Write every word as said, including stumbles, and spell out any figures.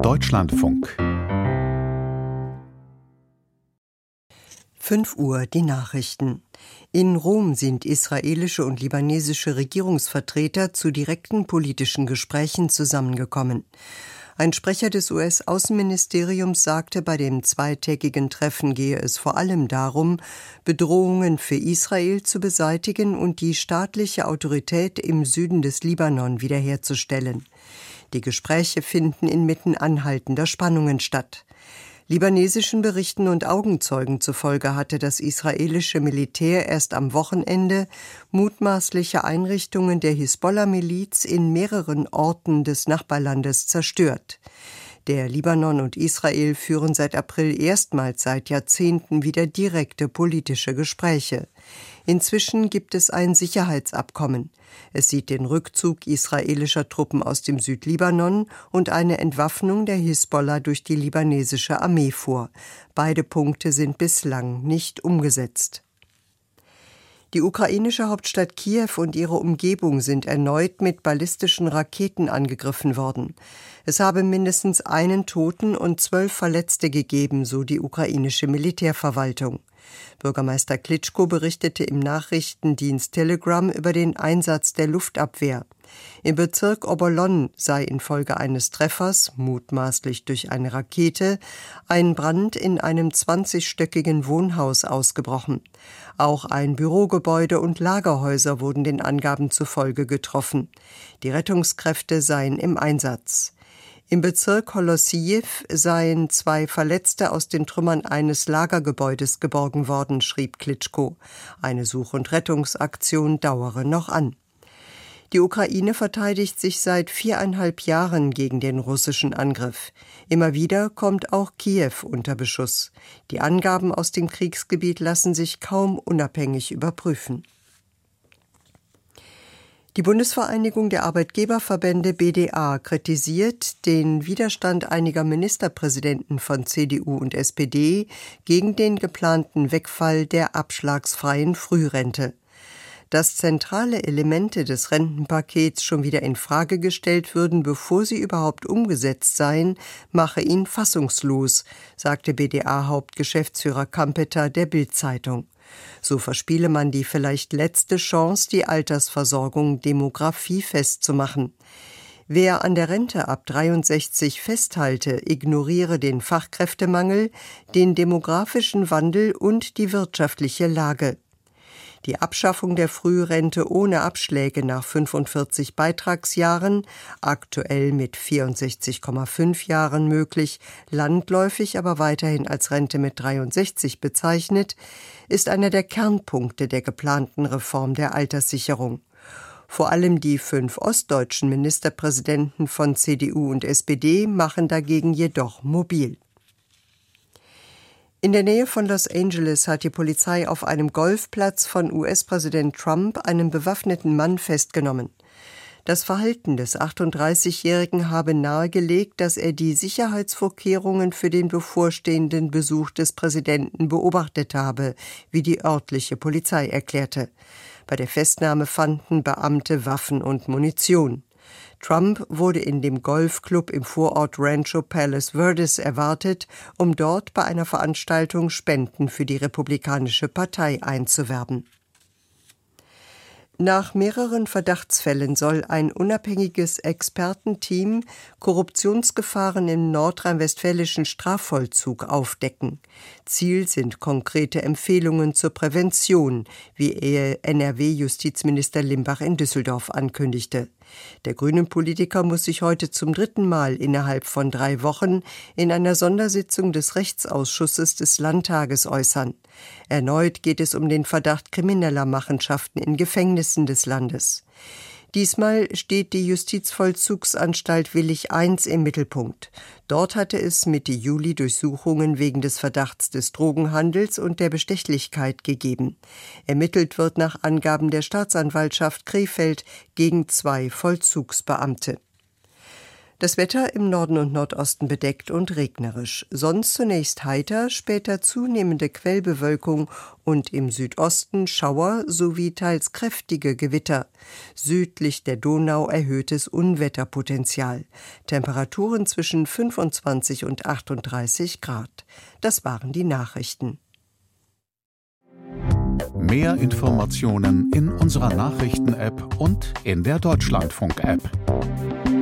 Deutschlandfunk. fünf Uhr die Nachrichten. In Rom sind israelische und libanesische Regierungsvertreter zu direkten politischen Gesprächen zusammengekommen. Ein Sprecher des U S-Außenministeriums sagte, bei dem zweitägigen Treffen gehe es vor allem darum, Bedrohungen für Israel zu beseitigen und die staatliche Autorität im Süden des Libanon wiederherzustellen. Die Gespräche finden inmitten anhaltender Spannungen statt. Libanesischen Berichten und Augenzeugen zufolge hatte das israelische Militär erst am Wochenende mutmaßliche Einrichtungen der Hisbollah-Miliz in mehreren Orten des Nachbarlandes zerstört. Der Libanon und Israel führen seit April erstmals seit Jahrzehnten wieder direkte politische Gespräche. Inzwischen gibt es ein Sicherheitsabkommen. Es sieht den Rückzug israelischer Truppen aus dem Südlibanon und eine Entwaffnung der Hisbollah durch die libanesische Armee vor. Beide Punkte sind bislang nicht umgesetzt. Die ukrainische Hauptstadt Kiew und ihre Umgebung sind erneut mit ballistischen Raketen angegriffen worden. Es habe mindestens einen Toten und zwölf Verletzte gegeben, so die ukrainische Militärverwaltung. Bürgermeister Klitschko berichtete im Nachrichtendienst Telegram über den Einsatz der Luftabwehr. Im Bezirk Obolon sei infolge eines Treffers, mutmaßlich durch eine Rakete, ein Brand in einem zwanzigstöckigen Wohnhaus ausgebrochen. Auch ein Bürogebäude und Lagerhäuser wurden den Angaben zufolge getroffen. Die Rettungskräfte seien im Einsatz. Im Bezirk Holossijew seien zwei Verletzte aus den Trümmern eines Lagergebäudes geborgen worden, schrieb Klitschko. Eine Such- und Rettungsaktion dauere noch an. Die Ukraine verteidigt sich seit viereinhalb Jahren gegen den russischen Angriff. Immer wieder kommt auch Kiew unter Beschuss. Die Angaben aus dem Kriegsgebiet lassen sich kaum unabhängig überprüfen. Die Bundesvereinigung der Arbeitgeberverbände B D A kritisiert den Widerstand einiger Ministerpräsidenten von C D U und S P D gegen den geplanten Wegfall der abschlagsfreien Frührente. Dass zentrale Elemente des Rentenpakets schon wieder in Frage gestellt würden, bevor sie überhaupt umgesetzt seien, mache ihn fassungslos, sagte B D A-Hauptgeschäftsführer Kampeter der Bild-Zeitung. So verspiele man die vielleicht letzte Chance, die Altersversorgung demografiefest zu machen. Wer an der Rente ab dreiundsechzig festhalte, ignoriere den Fachkräftemangel, den demografischen Wandel und die wirtschaftliche Lage. Die Abschaffung der Frührente ohne Abschläge nach fünfundvierzig Beitragsjahren, aktuell mit vierundsechzig Komma fünf Jahren möglich, landläufig aber weiterhin als Rente mit dreiundsechzig bezeichnet, ist einer der Kernpunkte der geplanten Reform der Alterssicherung. Vor allem die fünf ostdeutschen Ministerpräsidenten von C D U und S P D machen dagegen jedoch mobil. In der Nähe von Los Angeles hat die Polizei auf einem Golfplatz von U S-Präsident Trump einen bewaffneten Mann festgenommen. Das Verhalten des achtunddreißigjährigen habe nahegelegt, dass er die Sicherheitsvorkehrungen für den bevorstehenden Besuch des Präsidenten beobachtet habe, wie die örtliche Polizei erklärte. Bei der Festnahme fanden Beamte Waffen und Munition. Trump wurde in dem Golfclub im Vorort Rancho Palos Verdes erwartet, um dort bei einer Veranstaltung Spenden für die Republikanische Partei einzuwerben. Nach mehreren Verdachtsfällen soll ein unabhängiges Expertenteam Korruptionsgefahren im nordrhein-westfälischen Strafvollzug aufdecken. Ziel sind konkrete Empfehlungen zur Prävention, wie N R W-Justizminister Limbach in Düsseldorf ankündigte. Der Grünen-Politiker muss sich heute zum dritten Mal innerhalb von drei Wochen in einer Sondersitzung des Rechtsausschusses des Landtages äußern. Erneut geht es um den Verdacht krimineller Machenschaften in Gefängnissen des Landes. Diesmal steht die Justizvollzugsanstalt Willich eins im Mittelpunkt. Dort hatte es Mitte Juli Durchsuchungen wegen des Verdachts des Drogenhandels und der Bestechlichkeit gegeben. Ermittelt wird nach Angaben der Staatsanwaltschaft Krefeld gegen zwei Vollzugsbeamte. Das Wetter im Norden und Nordosten bedeckt und regnerisch. Sonst zunächst heiter, später zunehmende Quellbewölkung und im Südosten Schauer sowie teils kräftige Gewitter. Südlich der Donau erhöhtes Unwetterpotenzial. Temperaturen zwischen fünfundzwanzig und achtunddreißig Grad. Das waren die Nachrichten. Mehr Informationen in unserer Nachrichten-App und in der Deutschlandfunk-App.